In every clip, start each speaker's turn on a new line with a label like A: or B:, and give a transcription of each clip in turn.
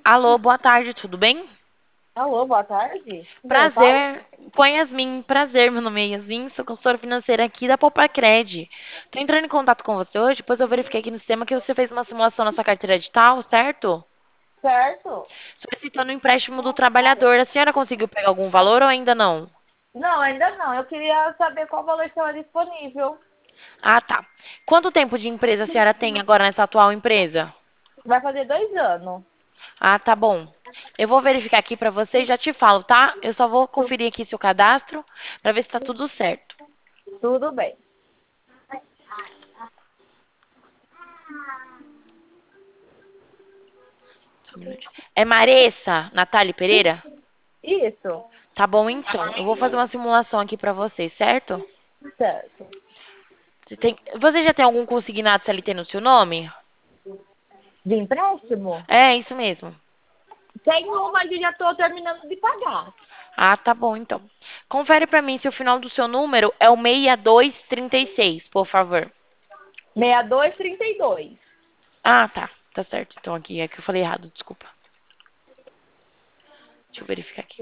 A: Alô, boa tarde, tudo bem?
B: Alô, boa tarde. Com quem eu falo?
A: Prazer. Com Yasmin, prazer, meu nome é Yasmin, sou consultora financeira aqui da Popacred. Tô entrando em contato com você hoje, pois eu verifiquei aqui no sistema que você fez uma simulação na sua carteira digital, certo?
B: Certo?
A: Solicitando o empréstimo do trabalhador. A senhora conseguiu pegar algum valor ou ainda não?
B: Não, ainda não. Eu queria saber qual valor estava disponível.
A: Ah, tá. Quanto tempo de empresa a senhora tem agora nessa atual empresa?
B: Vai fazer 2 anos.
A: Ah, tá bom. Eu vou verificar aqui pra você e já te falo, tá? Eu só vou conferir aqui seu cadastro pra ver se tá tudo certo.
B: Tudo bem.
A: Só um minutinho. É Maressa Natália Pereira?
B: Isso.
A: Tá bom, então. Eu vou fazer uma simulação aqui pra vocês, certo?
B: Certo.
A: Você já tem algum consignado CLT no seu nome?
B: De empréstimo?
A: É, isso mesmo.
B: Tenho, mas eu já estou terminando de pagar.
A: Ah, tá bom, então. Confere pra mim se o final do seu número é o 6236, por favor.
B: 6232.
A: Ah, tá. Tá certo. Então aqui é que eu falei errado, desculpa. Deixa eu verificar aqui.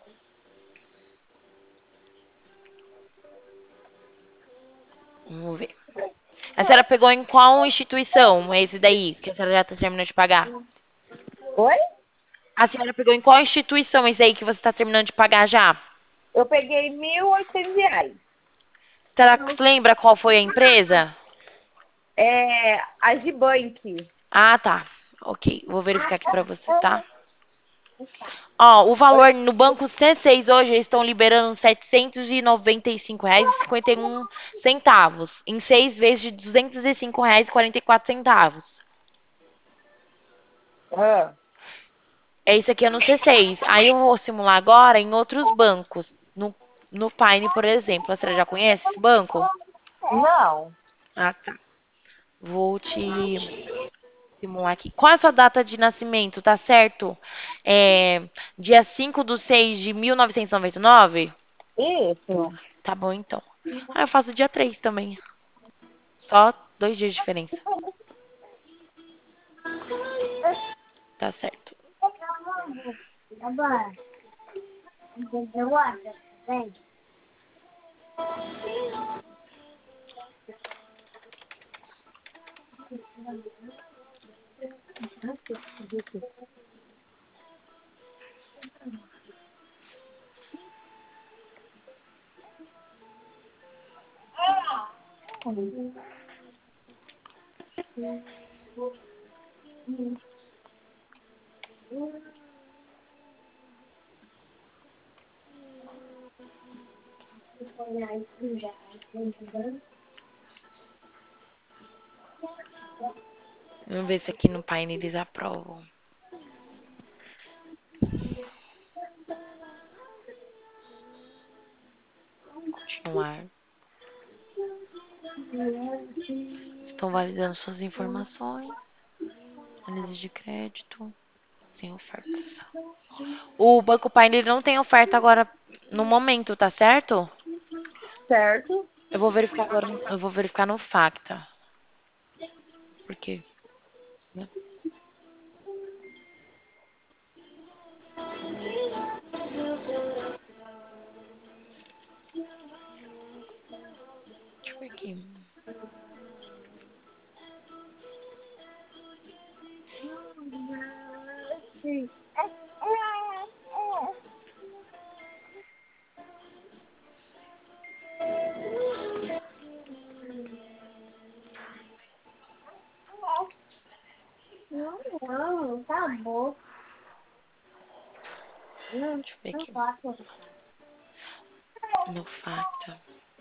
A: Vamos ver. A senhora pegou em qual instituição esse daí, que a senhora já tá terminando de pagar?
B: Oi?
A: A senhora pegou em qual instituição esse aí que você tá terminando de pagar já? A
B: Eu peguei R$ 1.800.
A: senhora se lembra qual foi a empresa?
B: É, a Gibank.
A: Ah, tá. Ok, vou verificar aqui pra você, tá? Ó, o
B: Oi?
A: valor no banco C6 hoje eles estão liberando R$ 795,51 em 6 vezes de R$ 205,44.
B: Ah,
A: É isso aqui é no C6. Aí eu vou simular agora em outros bancos. No Pine, por exemplo. A senhora já conhece esse banco?
B: não.
A: Ah, tá. Vou te simular aqui. Qual é a sua data de nascimento? Tá certo? É, dia 5/6 de 1999.
B: Isso.
A: Tá bom, então. Ah, eu faço dia 3 também. Só 2 dias de diferença. Tá certo. Vamos ver se aqui no Pine eles aprovam. Continuar. Estão validando suas informações. Análise de crédito. Sem ofertas. O Banco Pine ele não tem oferta agora no momento, tá certo?
B: Certo?
A: Eu vou verificar agora. Eu vou verificar no Facta. Por quê? Né? Deixa eu ver aqui.
B: Não, tá bom. Não,
A: Deixa eu ver
B: não
A: aqui.
B: faço.
A: No Facta.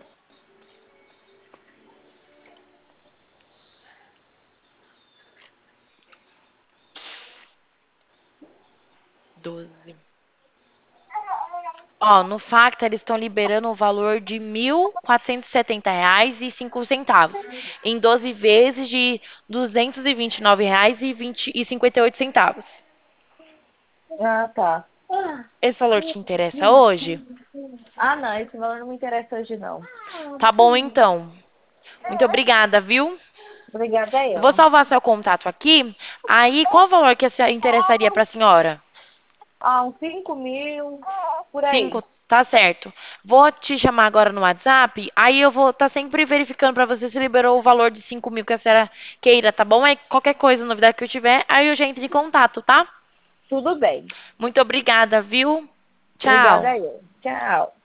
A: 12. Ó, no Facta eles estão liberando o valor de R$ 1.470,05 em 12 vezes de R$ 229,58.
B: Ah, tá.
A: Esse valor te interessa hoje?
B: Ah, não, esse valor não me interessa hoje, não.
A: Tá bom então. Muito obrigada, viu?
B: Obrigada
A: Eu vou
B: eu.
A: salvar seu contato aqui. Aí, qual o valor que se interessaria para a senhora?
B: Ah, uns 5.000, por aí.
A: 5, tá certo. Vou te chamar agora no WhatsApp. Aí eu vou estar sempre verificando para você se liberou o valor de 5.000 que a senhora queira, tá bom? Aí qualquer coisa, novidade que eu tiver, aí eu já entro em contato, tá?
B: Tudo bem.
A: Muito obrigada, viu? Tchau.
B: Obrigada eu. Tchau.